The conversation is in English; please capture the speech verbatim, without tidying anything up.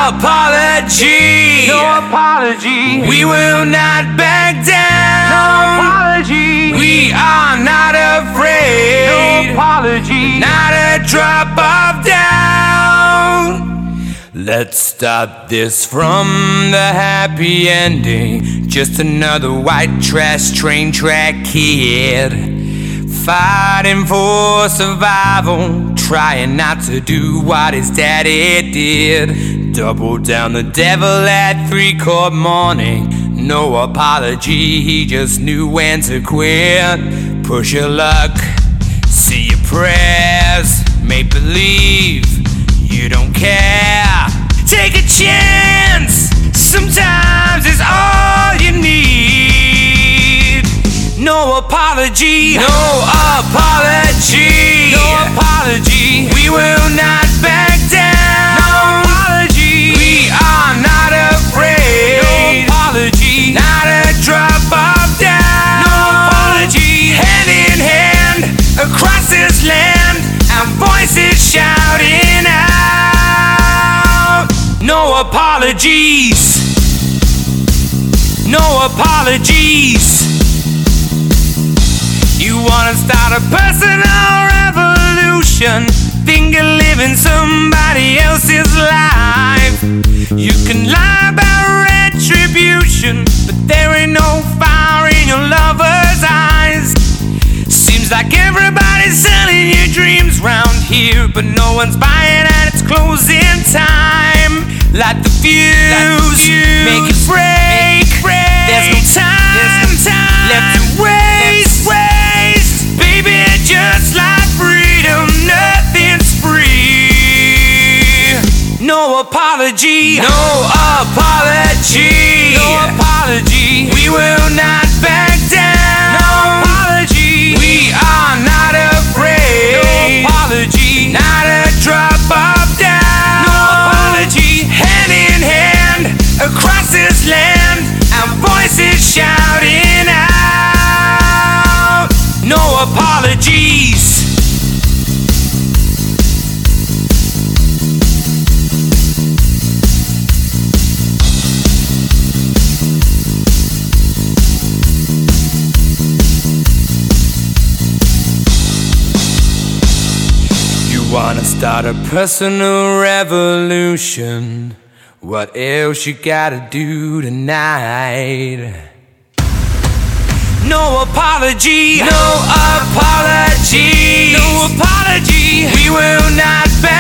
apology. No apology. We will not back down. No apology. We are not afraid. No apology. Not a drop of down. Let's start this from the happy ending. Just another white trash train track kid, fighting for survival, trying not to do what his daddy did. Double down the devil at three-quart morning. No apology, he just knew when to quit. Push your luck, see your prayers, make believe you don't care. Take a chance, sometimes it's all you need. No apology, no apology, no apology. We will not back down. No apology. We are not afraid. No apology. Not a drop of down. No apology. Hand in hand across this land, our voices shouting out. No apologies. No apologies. You wanna start a personal revolution, think of living somebody else's life. You can lie about retribution, but there ain't no fire in your lover's eyes. Seems like everybody's selling your dreams round here, but no one's buying and it's closing time. Light the fuse, Light the fuse. Make it break. Make it break. There's no time, There's no time. left to waste. waste. Baby, just like freedom, nothing's free. No apology, no apology, no apology. We will not back down. No apology. We are not afraid. No apology. Not a drop of down. No apology. Hand in hand across this land, our voices shouting out. No apologies. Wanna start a personal revolution? What else you gotta do tonight? No apology, no apology, no apology. We will not back